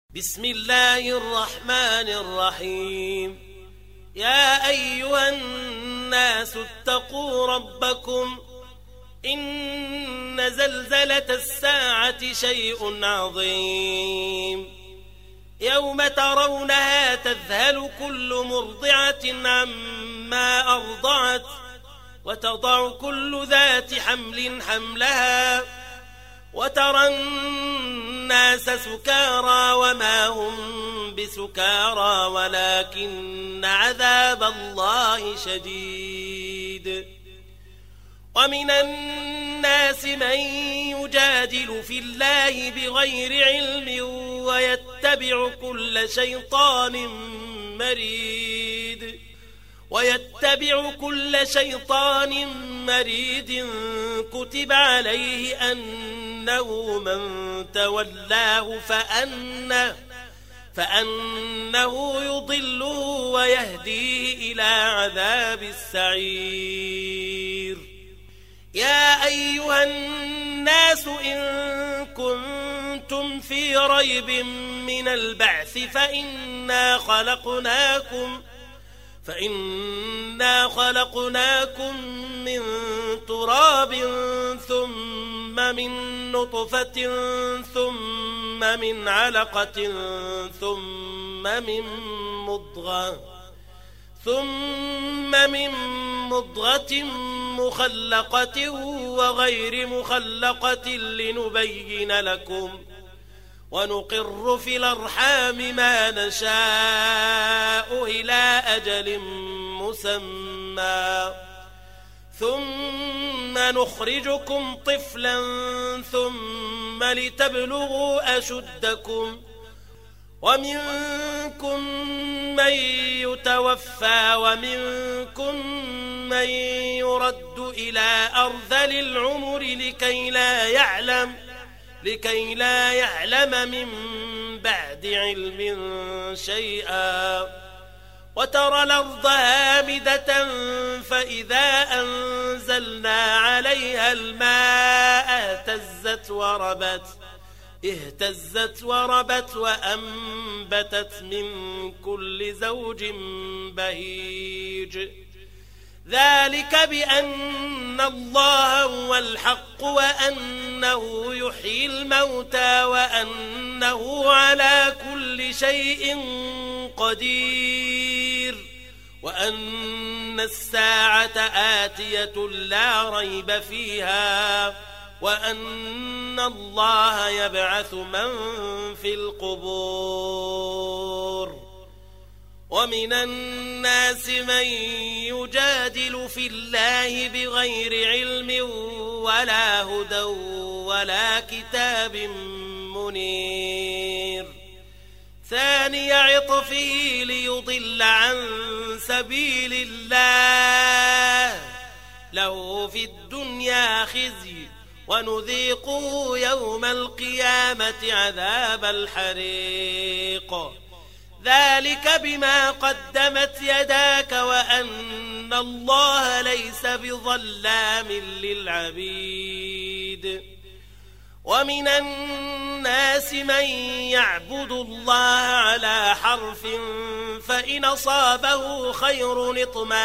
بسم الله الرحمن الرحيم. يا أيها الناس اتقوا ربكم إن زلزلة الساعة شيء عظيم يوم ترونها تذهل كل مرضعة عما أرضعت وتضع كل ذات حمل حملها وترى الناس سكارى وما هم بسكارى ولكن عذاب الله شديد. ومن الناس من يجادل في الله بغير علم ويتبع كل شيطان مريد كتب عليه أنه من تولاه فأنه يضله ويهديه إلى عذاب السعير. يا أيها الناس إن كنتم في ريب من البعث فإنا خلقناكم من تراب ثم من نطفة ثم من علقة ثم من مضغة مخلقة وغير مخلقة لنبين لكم ونقر في الأرحام ما نشاء إلى أجل مسمى ثم نخرجكم طفلا ثم لتبلغوا أشدكم ومنكم من يتوفى ومنكم من يرد إلى أرذل العمر لكي لا يعلم من بعد علم شيئا. وترى الأرض هامدة فإذا أنزلنا عليها الماء اهتزت وربت وأنبتت من كل زوج بهيج. ذلك بأن الله هو الحق وأنه يحيي الموتى وأنه على كل شيء قدير وأن الساعة آتية لا ريب فيها وأن الله يبعث من في القبور. ومن الناس من يجادل في الله بغير علم ولا هدى ولا كتاب منير. ثاني عطفه ليضل عن سبيل الله له في الدنيا خزي ونذيقه يوم القيامة عذاب الحريق. ذلك بما قدمت يداك وأن الله ليس بظلام للعبيد. ومن الناس من يعبد الله على حرف فإن أصابه خير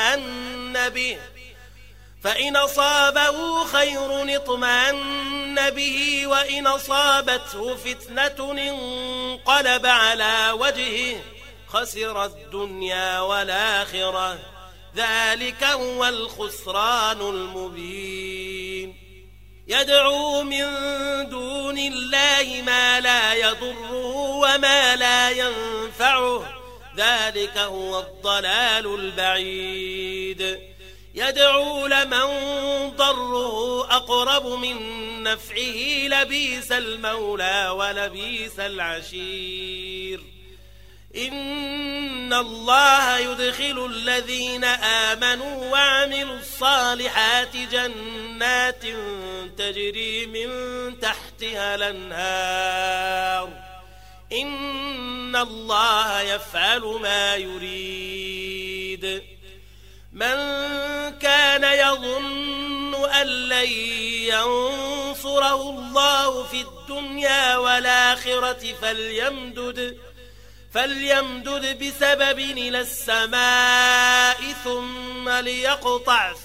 اطمأن به وإن أصابته فتنة انقلب على وجهه خسر الدنيا والآخرة. ذلك هو الخسران المبين. يدعو من دون الله ما لا يضره وما لا ينفعه ذلك هو الضلال البعيد. يدعو لمن ضره أقرب من نفعه لبئس المولى ولبئس العشير. إن الله يدخل الذين آمنوا وعملوا الصالحات جنات تجري من تحتها الأنهار. إن الله يفعل ما يريد. من كان يظن أن لن ينصره الله في الدنيا والآخرة فليمدد بسبب إلى السماء ثم ليقطع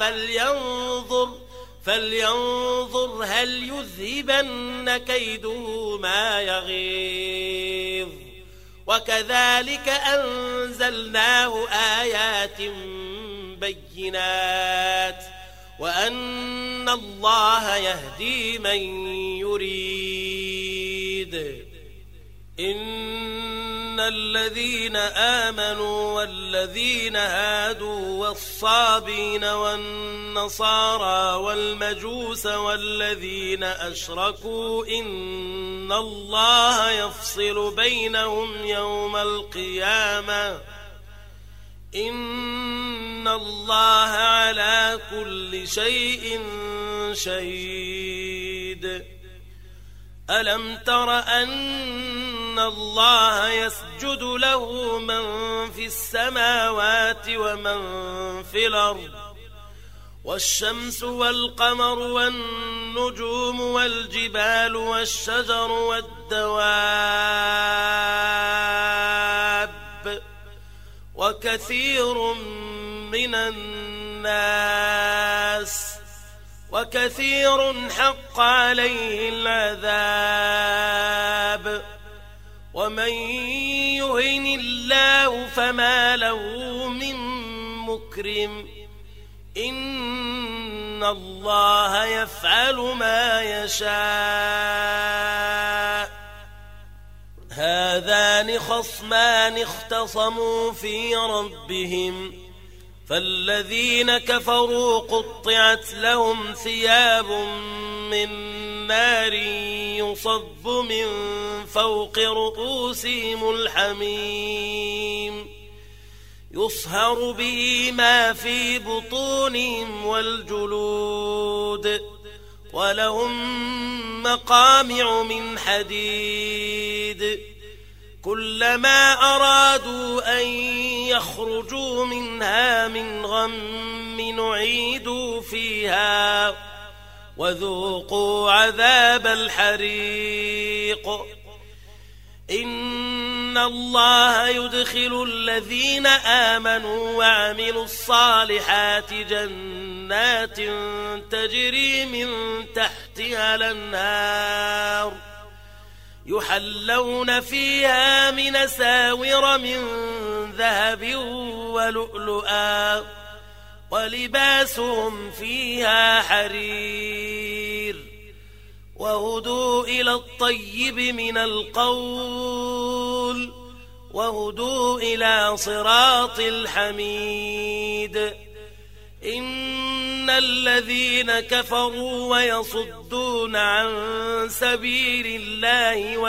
فلينظر هل يذهبن كيده ما يغيظ. وكذلك أنزلناه آيات بينات وأن الله يهدي من يريد. إن الذين آمنوا والذين هادوا والصابين والنصارى والمجوس والذين أشركوا إن الله يفصل بينهم يوم القيامة إن الله على كل شيء شهيد. ألم تر أن الله يسجد له من في السماوات ومن في الأرض والشمس والقمر والنجوم والجبال والشجر والدواب وكثير من الناس وكثير حق عليه العذاب ومن يهن الله فما له من مكرم إن الله يفعل ما يشاء. هذان خصمان اختصموا في ربهم فالذين كفروا قطعت لهم ثياب من نار يصب من فوق رؤوسهم الحميم يصهر به ما في بطونهم والجلود ولهم مقامع من حديد كلما أرادوا أن يخرجوا منها من غم نعيدوا فيها وذوقوا عذاب الحريق. إن الله يدخل الذين آمنوا وعملوا الصالحات جنات تجري من تحتها الأنهار يحلون فيها من أساور من ذهب ولؤلؤا ولباسهم فيها حرير وهدوا إلى الطيب من القول وهدوا إلى صراط الحميد. إن الذين كفروا ويصدون عن سبيل الله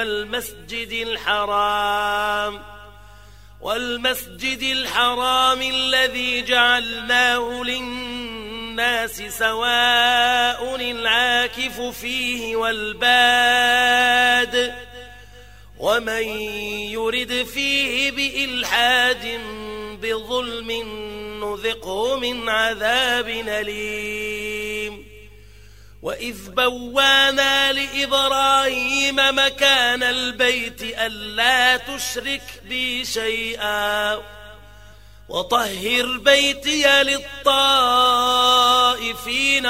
والمسجد الحرام الذي جعلناه للناس سواء العاكف فيه والباد ومن يرد فيه بإلحاد بظلم نذقه من عذاب أليم. وإذ بوانا لإبراهيم مكان البيت ألا تشرك بي شيئا وطهر بيتي للطائفين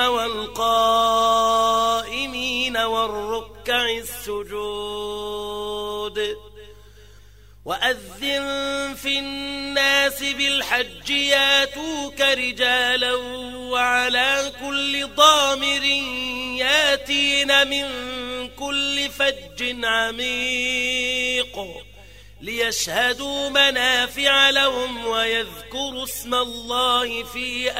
والقائمين والركع السجود. وأذن في الناس بالحج ياتوك رجالا وعلى كل ضامر ياتين من كل فج عميق ليشهدوا منافع لهم ويذكروا اسم الله في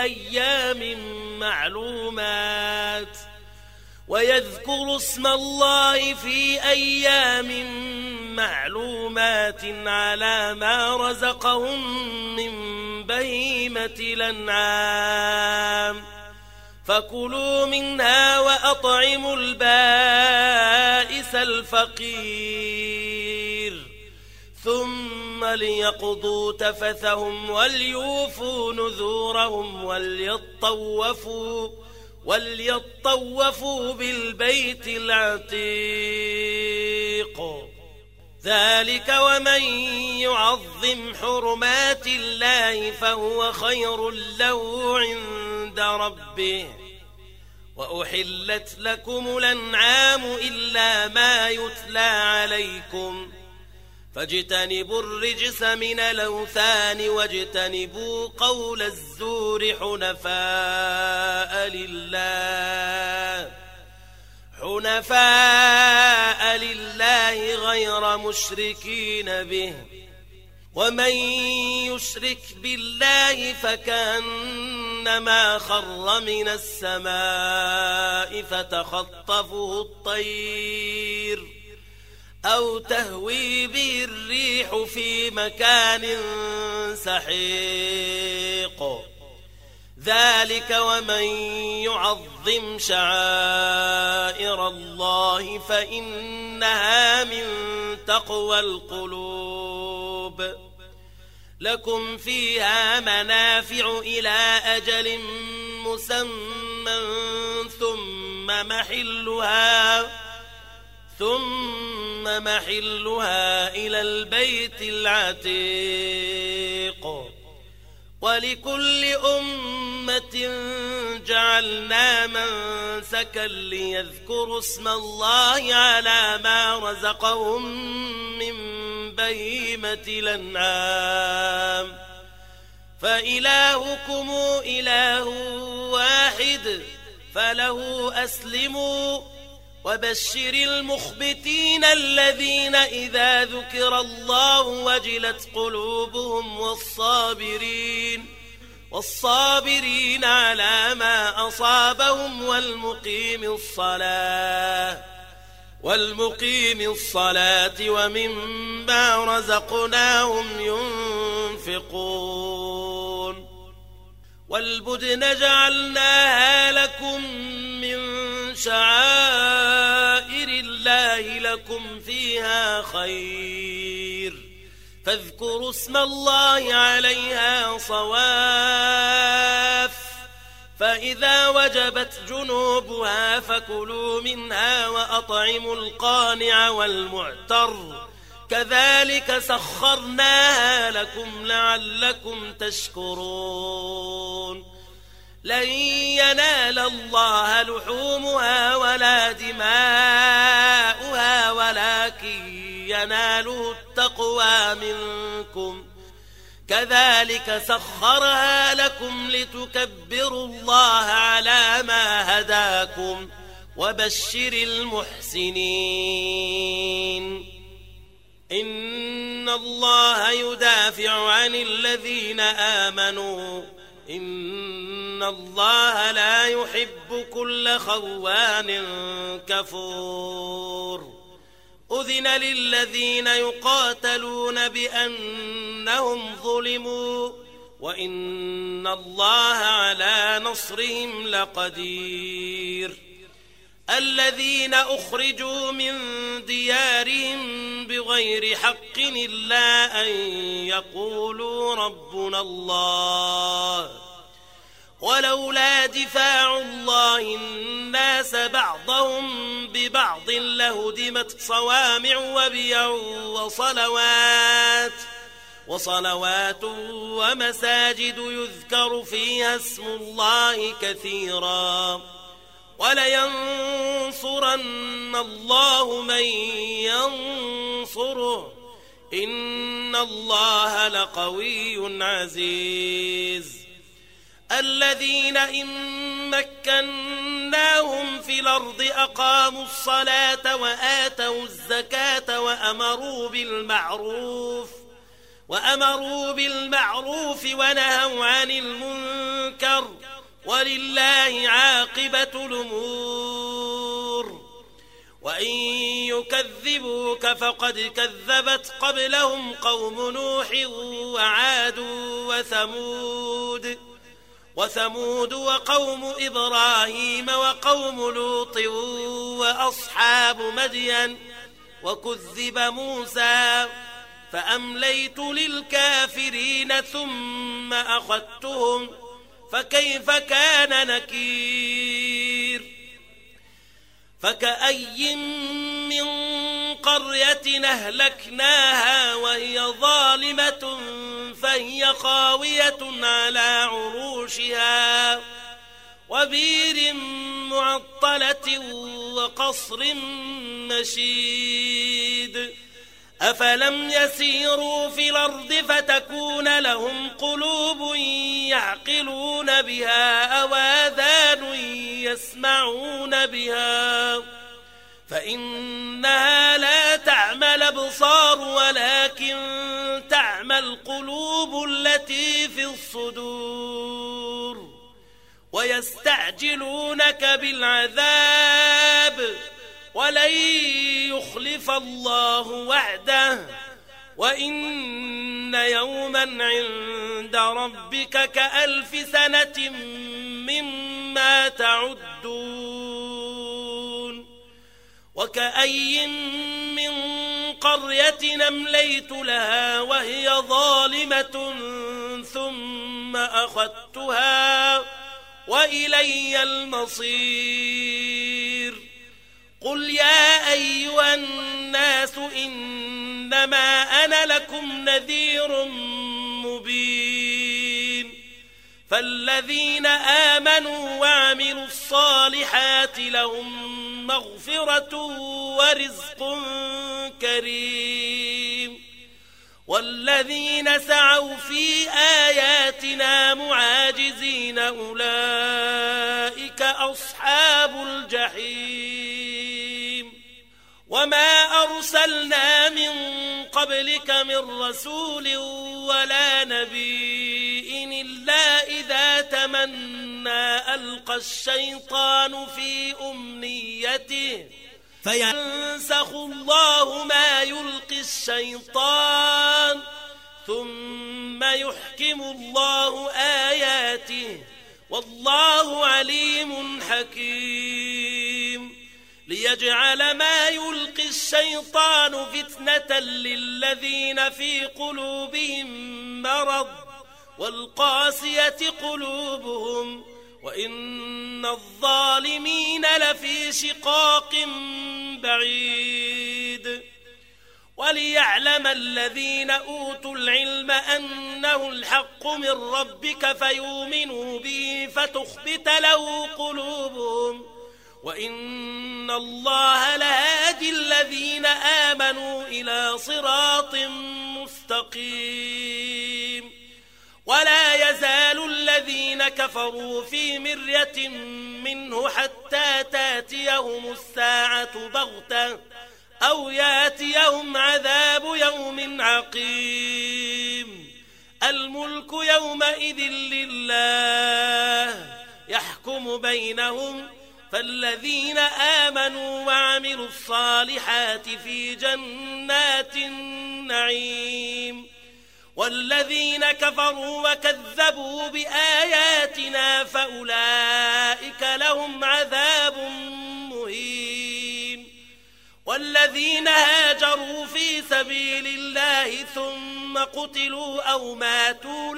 أيام معلومات على ما رزقهم من بهيمة الأنعام فكلوا منها وأطعموا البائس الفقير ثم ليقضوا تفثهم وليوفوا نذورهم وليطوفوا بالبيت العتيق. ذلك ومن يعظم حرمات الله فهو خير له عند ربه. وأحلت لكم الأنعام إلا ما يتلى عليكم فاجتنبوا الرجس من الأوثان واجتنبوا قول الزور حنفاء لله غير مشركين به. ومن يشرك بالله فكأنما خر من السماء فتخطفه الطير أو تهوي به الريح في مكان سحيق. ذلك ومن يعظم شعائر الله فإنها من تقوى القلوب. لكم فيها منافع إلى أجل مسمى ثم محلها إلى البيت العتيق. ولكل أمة جعلنا منسكا ليذكروا اسم الله على ما رزقهم من بهيمة الأنعام فإلهكم إله واحد فله أسلموا. وبشر المخبتين الذين إذا ذكر الله وجلت قلوبهم والصابرين على ما أصابهم والمقيم الصلاة ومما رزقناهم ينفقون. والبدن جعلناها لكم من شعائر الله لكم فيها خير فاذكروا اسم الله عليها صواف. فإذا وجبت جنوبها فكلوا منها وأطعموا القانع والمعتر كذلك سخرناها لكم لعلكم تشكرون. لن ينال الله لحومها ولا دماؤها ولكن يناله التقوى منكم كذلك سخرها لكم لتكبروا الله على ما هداكم وبشر المحسنين. إن الله يدافع عن الذين آمنوا إن الله لا يحب كل خوان كفور. أذن للذين يقاتلون بأنهم ظلموا وإن الله على نصرهم لقدير. الذين أخرجوا من ديارهم بغير حق إلا أن يقولوا ربنا الله ولولا دفاع الله الناس بعضهم ببعض لهدمت صوامع وبيع وصلوات ومساجد يذكر فيها اسم الله كثيرا ولينصرن الله من ينصره إن الله لقوي عزيز. الذين إن مكناهم في الأرض أقاموا الصلاة وآتوا الزكاة وأمروا بالمعروف ونهوا عن المنكر ولله عاقبة الأمور. وإن يكذبوك فقد كذبت قبلهم قوم نوح وعاد وثمود وقوم إبراهيم وقوم لوط وأصحاب مدين وكذب موسى فأمليت للكافرين ثم أخذتهم فكيف كان نكير. فكأي من قرية أهلكناها وهي ظالمة فهي خاوية على عروشها وبير معطلة وقصر مشيد أفلم يسيروا في الأرض فتكون لهم قلوب يعقلون بها أو آذان يسمعون بها فإنها لا تعمى الأبصار ولكن تعمى القلوب التي في الصدور ويستعجلونك بالعذاب ولن يخلف الله وعده وإن يوما عند ربك كألف سنة مما تعدون وكأي من قرية أمليت لها وهي ظالمة ثم أخذتها وإلي المصير قل يا أيها الناس إنما أنا لكم نذير مبين فالذين آمنوا وعملوا الصالحات لهم مغفرة ورزق كريم والذين سعوا في آياتنا معاجزين أولئك أصحاب الجحيم وما أرسلنا من قبلك من رسول ولا نبي إلا إذا تمنى ألقى الشيطان في أمنيته فينسخ الله ما يلقي الشيطان ثم يحكم الله آياته والله عليم حكيم ليجعل ما يلقي الشيطان فتنة للذين في قلوبهم مرض والقاسية قلوبهم وإن الظالمين لفي شقاق بعيد وليعلم الذين أوتوا العلم أنه الحق من ربك فيؤمنوا به فتخبت له قلوبهم وإن الله لهادي الذين آمنوا إلى صراط مستقيم ولا يزال الذين كفروا في مرية منه حتى تاتيهم الساعة بغتة أو ياتيهم عذاب يوم عقيم الملك يومئذ لله يحكم بينهم فالذين آمنوا وعملوا الصالحات في جنات النعيم والذين كفروا وكذبوا بآياتنا فأولئك لهم عذاب مهين والذين هاجروا في سبيل الله ثم قتلوا أو ماتوا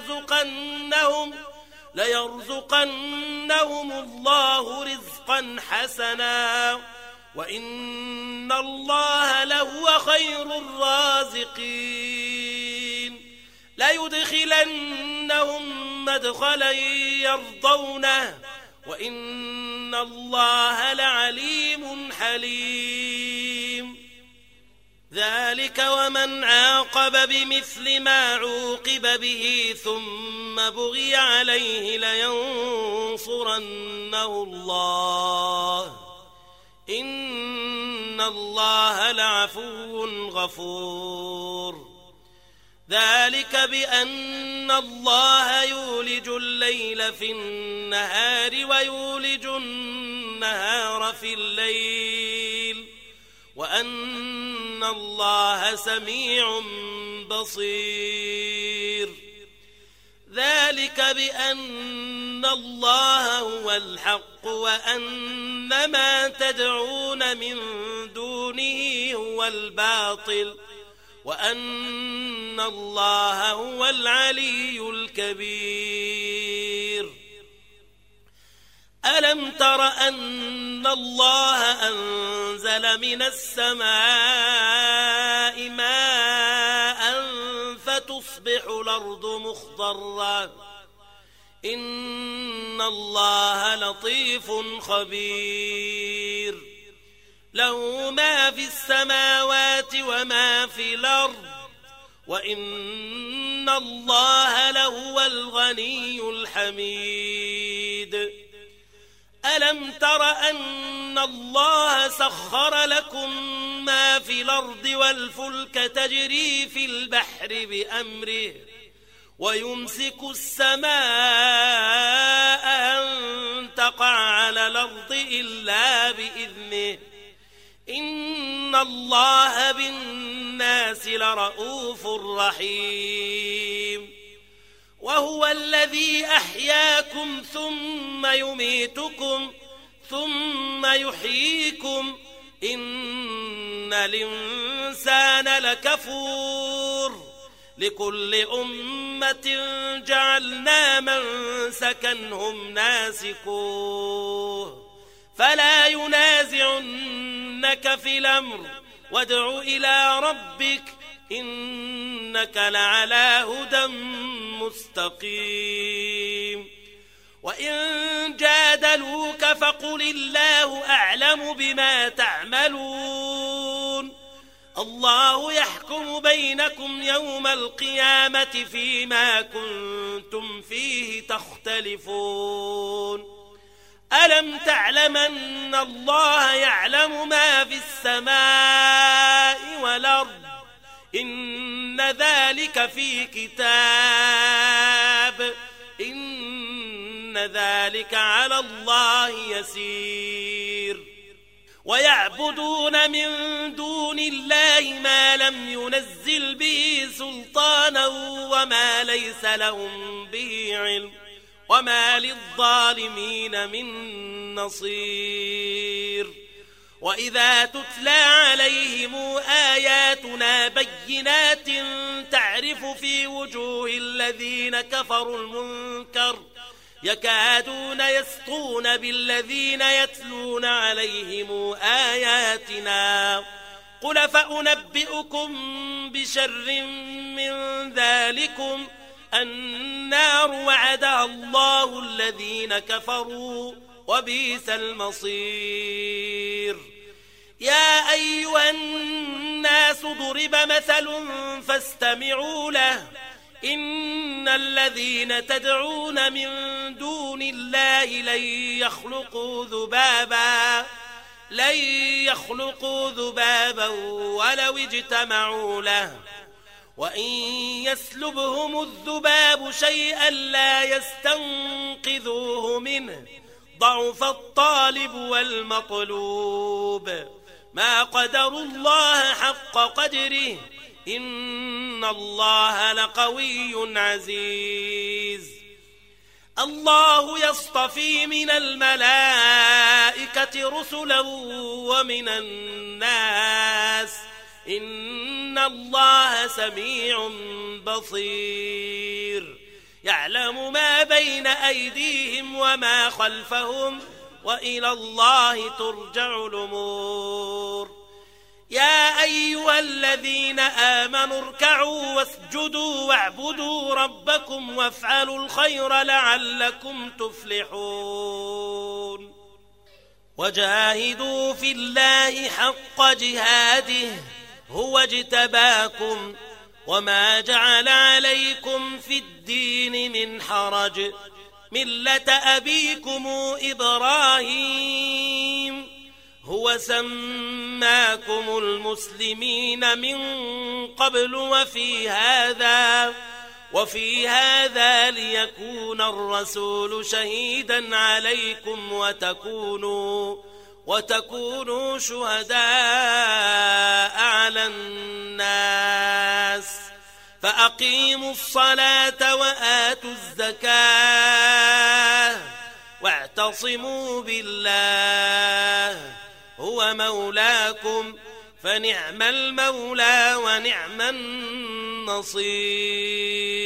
ليرزقنهم الله رزقا حسنا وإن الله لهو خير الرازقين ليدخلنهم مدخلا يرضونه وإن الله لعليم حليم ذلك ومن عاقب بمثل ما عوقب به ثم بغي عليه لينصرنه الله إن الله لعفو غفور ذلك بأن الله يولج الليل في النهار ويولج النهار في الليل وأن الله سميع بصير ذلك بأن الله هو الحق وأن ما تدعون من دونه هو الباطل وأن الله هو العلي الكبير ألم تر أن الله أنزل من السماء ماء فتصبح الأرض مخضرا إن الله لطيف خبير له ما في السماوات وما في الأرض وإن الله لهو الغني الحميد ألم تر أن الله سخر لكم ما في الأرض والفلك تجري في البحر بأمره ويمسك السماء أن تقع على الأرض إلا بإذنه إن الله بالناس لرؤوف رحيم وهو الذي أحياكم ثم يميتكم ثم يحييكم إن الإنسان لكفور لكل أمة جعلنا منسكا هم ناسكوه فلا ينازعنك في الأمر وادع إلى ربك إنك لعلى هدى مستقيم وإن جادلوك فقل الله أعلم بما تعملون الله يحكم بينكم يوم القيامة فيما كنتم فيه تختلفون ألم تعلم أن الله يعلم ما في السماء والأرض إن ذلك في كتاب إن ذلك على الله يسير ويعبدون من دون الله ما لم ينزل به سلطانا وما ليس لهم به علم وما للظالمين من نصير وإذا تتلى عليهم آياتنا بينات تعرف في وجوه الذين كفروا المنكر يكادون يسطون بالذين يتلون عليهم آياتنا قل فأنبئكم بشر من ذلكم النار وعدها الله الذين كفروا وبئس المصير يا أيها الناس ضرب مثل فاستمعوا له إن الذين تدعون من دون الله لن يخلقوا ذبابا ولو اجتمعوا له وإن يسلبهم الذباب شيئا لا يستنقذوه منه ضعف الطالب والمطلوب ما قدروا الله حق قدره إن الله لقوي عزيز الله يصطفي من الملائكة رسلا ومن الناس إن الله سميع بصير يعلم ما بين أيديهم وما خلفهم وإلى الله ترجع الأمور يا أيها الذين آمنوا اركعوا واسجدوا واعبدوا ربكم وافعلوا الخير لعلكم تفلحون وجاهدوا في الله حق جهاده هو اجتباكم وما جعل عليكم في الدين من حرج ملة أبيكم إبراهيم هو سماكم المسلمين من قبل وفي هذا ليكون الرسول شهيدا عليكم وتكونوا شهداء على الناس فأقيموا الصلاة وآتوا الزكاة واعتصموا بالله هو مولاكم فنعم المولى ونعم النصير